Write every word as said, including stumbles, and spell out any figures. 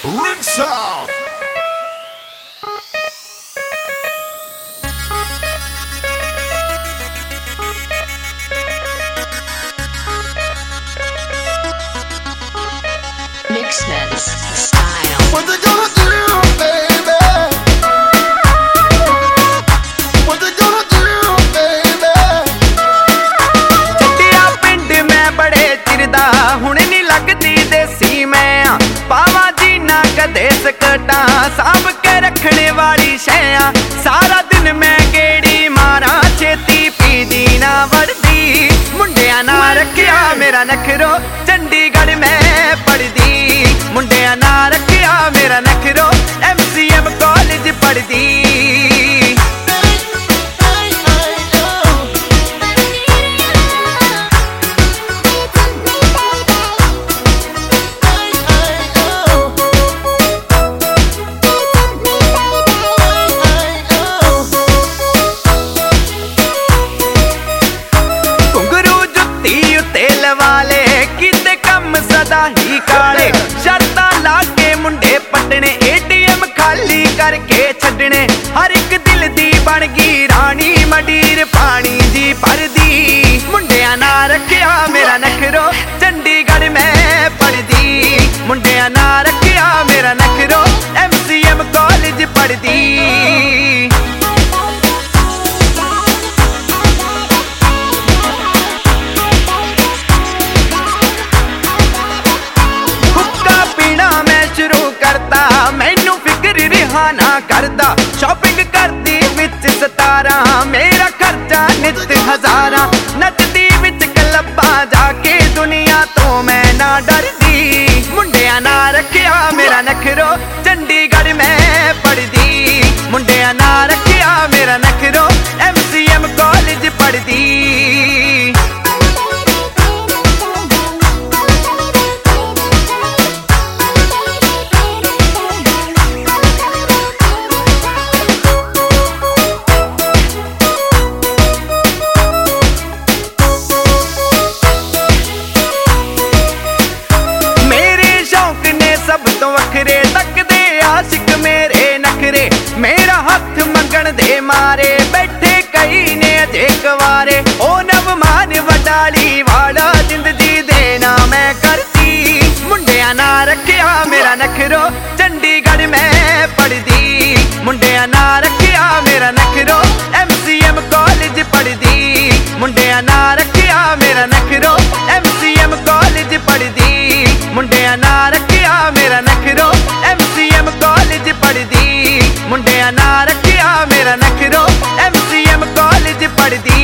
Rinse out. Mixments style. What they gonna do, baby? What they gonna do, baby? ਛੱਡਿਆ ਪਿੰਡ ਮੈਂ ਬੜੇ ਚਿਰ ਦਾ ਹੁਣ ਨੀ ਲੱਗਦੀ ਦੇਸੀ ਮੈਂ ਪਾਵਾਂ ਜੀ ਨਾ ਕਦੇ ਸਕਟਾਂ ਸਾਂਭ ਕੇ ਰੱਖਣੇ ਵਾਲੀ ਸ਼ੈਆਂ ਸਾਰਾ ਦਿਨ ਮੈਂ ਗੇੜੀ ਮਾਰਾਂ ਛੇਤੀ ਪੀਦੀ ਨਾ ਵੜਦੀ ਮੁੰਡਿਆਂ ਨਾਲ ਰੱਖਿਆ ਮੇਰਾ ਨਖਰੋ ਚੰਡੀਗੜ੍ਹ ਮੈਂ ਪੜਦੀ ਮੁੰਡਿਆਂ ਨਾਲ ਰੱਖਿਆ ਮੇਰਾ ਨਖਰੋ ਐਮ ਸੀ ਐਮ ਕਾਲਜ ਪੜਦੀ ਵਾਲੇ ਕਿਤੇ ਕੰਮ ਸਦਾ ਹੀ ਕਾਲੇ ਸ਼ਰਤਾਂ ਲਾ ਕੇ ਮੁੰਡੇ ਪੱਟਣੇ ਏ ਟੀ ਐਮ ਖਾਲੀ ਕਰਕੇ ਛੱਡਣੇ ਹਰ ਇੱਕ ਦਿਲ ਦੀ ਬਣ ਗਈ ਰਾਣੀ ਮੰਡੀਰ ਪਾਣੀ ਦੀ ਭਰਦੀ ਮੁੰਡਿਆਂ ਨਾਲ ਰੱਖਿਆ ਮੇਰਾ ਨਖਰੋ ਚੰਡੀਗੜ੍ਹ ਮੈਂ ਪੜਦੀ ਮੁੰਡਿਆਂ ਨਾਲ ਰੱਖਿਆ ਮੇਰਾ ਨਖਰੋ ਐਮ ਸੀ ਐਮ ਕਾਲਜ ਪੜਦੀ ਮੈਨੂੰ ਫਿਕਰ ਰਿਹਾ ਨਾ ਕਰਦਾ ਸ਼ਾਪਿੰਗ ਕਰਦੀ ਵਿੱਚ ਸਤਾਰਾਂ ਮੇਰਾ ਖਰਚਾ ਨਿਤ ਹਜ਼ਾਰਾਂ ਨੱਚਦੀ ਵਿੱਚ ਕਲੱਬਾਂ ਜਾ ਕੇ ਦੁਨੀਆ ਤੋਂ ਮੈਂ ਨਾ ਡਰਦੀ ਮੁੰਡਿਆਂ ਨਾਲ ਰੱਖਿਆ ਮੇਰਾ ਨਖਰੋ ਚੰਡੀਗੜ੍ਹ ਮੈਂ ਪੜਦੀ ਮੁੰਡਿਆਂ ਨਾਲ ਰੱਖਿਆ ਮੇਰਾ ਨਖਰੋ ਐਮ ਸੀ ਐਮ ਕਾਲਜ ਪੜਦੀ ਸਭ ਤੋਂ ਵੱਖਰੇ ਤੱਕਦੇ ਆਸ਼ਿਕ ਮੇਰੇ ਨਖਰੇ ਮੇਰਾ ਹੱਥ ਮੰਗਣ ਦੇ ਮਾਰੇ ਬੈਠੇ ਕਈ ਨੇ ਅਜੇ ਕੁਆਰੇ ਉਹ ਨਵਮਾਨ ਵਡਾਲੀ ਵਾਲਾ ਜ਼ਿੰਦਗੀ ਦੇ ਨਾ ਮੈਂ ਕਰਦੀ ਮੁੰਡਿਆਂ ਨਾਲ ਰੱਖਿਆ ਮੇਰਾ ਨਖਰੋ ਚੰਡੀਗੜ੍ਹ ਮੈਂ ਪੜਦੀ ਮੁੰਡਿਆਂ ਨਾਲ ਰੱਖਿਆ ਮੇਰਾ ਨਖਰੋ ਐਮ ਸੀ ਐਮ ਕਾਲਜ ਪੜਦੀ ਮੁੰਡਿਆਂ ਨਾਲ ਰੱਖਿਆ ਮੇਰਾ ਨਖਰੋ ਐਮ ਸੀ ਐਮ ਕਾਲਜ ਪੜਦੀ ਮੁੰਡਿਆਂ ਨਾਲ ਰੱਖਿਆ ਮੇਰਾ ਨਖਰੋ ਐਮ ਸੀ ਐਮ ਕਾਲਜ ਪੜਦੀ ਮੁੰਡਿਆਂ ਨਾਲ ਰੱਖਿਆ ਮੇਰਾ ਨਖਰੋ ਐਮ ਸੀ ਐਮ ਕਾਲਜ ਪੜਦੀ